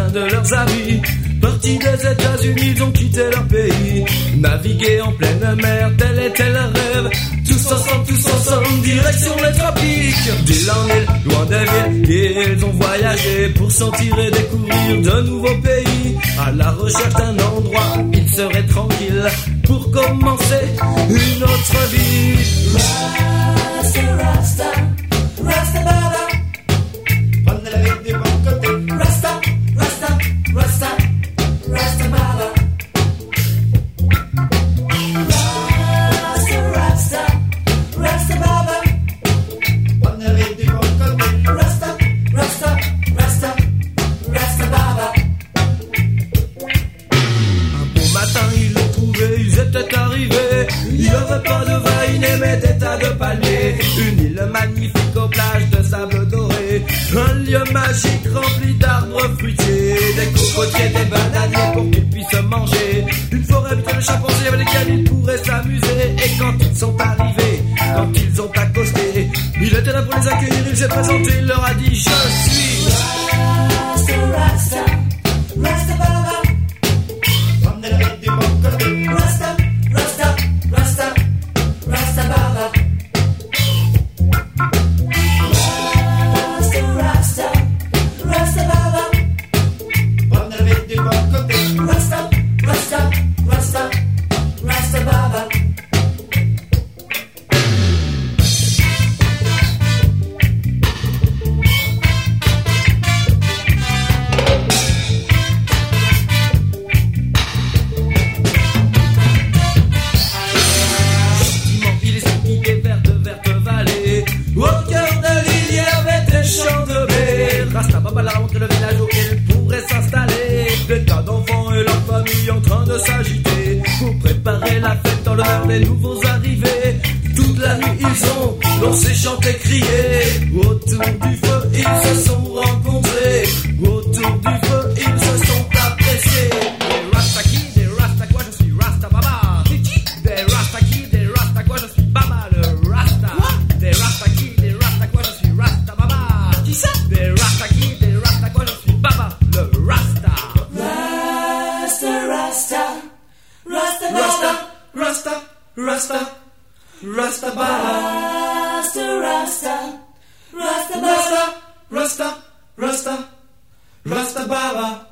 certains de leurs amis. Partis des États-Unis, ils ont quitté leur pays. Naviguer en pleine mer, tel était leur rêve. Tous ensemble, direction les tropiques. Dylan est loin des villes et ils ont voyagé pour sentir et découvrir de nouveaux pays. À la recherche d'un endroit où ils seraient tranquilles pour commencer une autre vie. Rasta, Rasta, Rasta Baba. Prenez la vie du bon côté. Rasta, Rasta, Rasta, Rasta Baba. Rasta, Rasta, Rasta Baba. Prenez la vie du bon côté. Rasta, Rasta, Rasta, Rasta Baba. Un beau matin ils l'ont trouvé, ils étaient arrivés. Il n'y avait pas de vainée mais des tas de palmiers. Une île magnifique aux plages de sable doré. Un lieu magique rempli d'arbres fruitiers. Des cocotiers, des bananiers pour qu'ils puissent manger. Une forêt habitée de chimpanzés avec lesquels ils pourraient s'amuser. Et quand ils sont arrivés, quand ils ont accosté, il était là pour les accueillir, il s'est présenté, il leur a dit: je suis Rasta, Rasta, Rasta Baba. Prenez la vie du bon côté. Rasta, Rasta, Rasta, Rasta Baba. Rasta, Rasta, Rasta Baba. Prenez la vie du bon côté. Rasta, Rasta, Rasta, Rasta Baba. il est sorti des vertes vallées. Au cœur de l'île, il y avait des champs de blé. Rasta Baba leur a montré le village où ils pourraient s'installer. Des tas d'enfants et leurs familles en train de s'agiter pour préparer la fête dans l'honneur des nouveaux arrivés. Toute la nuit ils ont dansé, chanté, crié. Autour du feu ils se sont rencontrés. Autour du feu ils se sont appréciés. Des Rasta qui, des Rasta quoi, je suis Rasta Baba. Des Rasta qui, des Rasta quoi, je suis Baba le Rasta. Des Rasta qui, des Rasta quoi, je suis Rasta Baba. Qui ça? Des Rasta qui, des Rasta quoi, je suis Baba le Rasta. Rasta, Rasta, Rasta Baba. Rasta, Rasta, Rasta Baba. Rasta, Rasta, Rasta Baba. Rasta, Rasta, Rasta Baba.